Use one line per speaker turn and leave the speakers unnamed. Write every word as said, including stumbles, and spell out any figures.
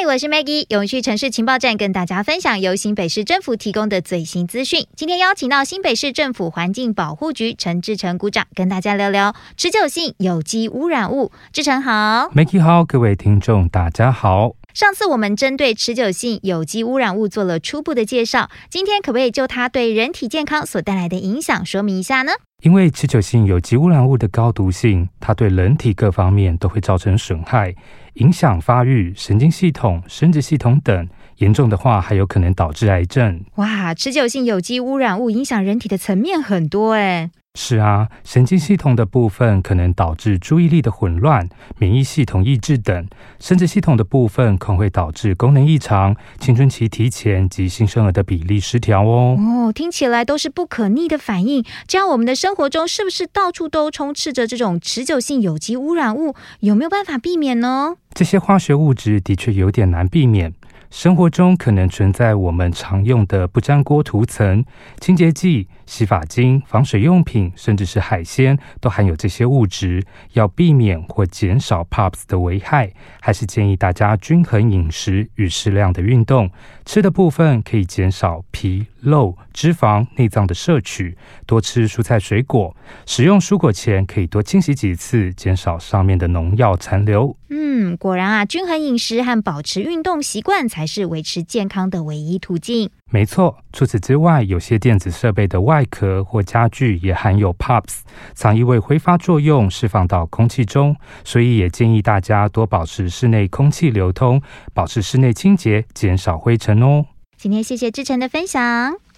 我是 Maggie， 永续城市情报站跟大家分享由新北市政府提供的最新资讯。今天邀请到新北市政府环境保护局陈志成股长跟大家聊聊持久性有机污染物。志成好。
Maggie 好，各位听众大家好。
上次我们针对持久性有机污染物做了初步的介绍，今天可不可以就它对人体健康所带来的影响说明一下呢？
因为持久性有机污染物的高毒性，它对人体各方面都会造成损害，影响发育、神经系统、生殖系统等，严重的话还有可能导致癌症。
哇，持久性有机污染物影响人体的层面很多耶。
是啊，神经系统的部分可能导致注意力的混乱、免疫系统抑制等；生殖系统的部分可能会导致功能异常、青春期提前及新生儿的比例失调哦。
哦，听起来都是不可逆的反应。这样我们的生活中是不是到处都充斥着这种持久性有机污染物？有没有办法避免呢？
这些化学物质的确有点难避免。生活中可能存在我们常用的不粘锅涂层、清洁剂、洗发精、防水用品，甚至是海鲜都含有这些物质。要避免或减少 P O P S 的危害，还是建议大家均衡饮食与适量的运动。吃的部分可以减少皮、肉、脂肪、内脏的摄取，多吃蔬菜水果。使用蔬果前可以多清洗几次，减少上面的农药残留。
嗯，果然啊，均衡饮食和保持运动习惯才是维持健康的唯一途径。
没错，除此之外，有些电子设备的外壳或家具也含有 P O P S， 常因为挥发作用释放到空气中，所以也建议大家多保持室内空气流通，保持室内清洁，减少灰尘哦。
今天谢谢志成的分享。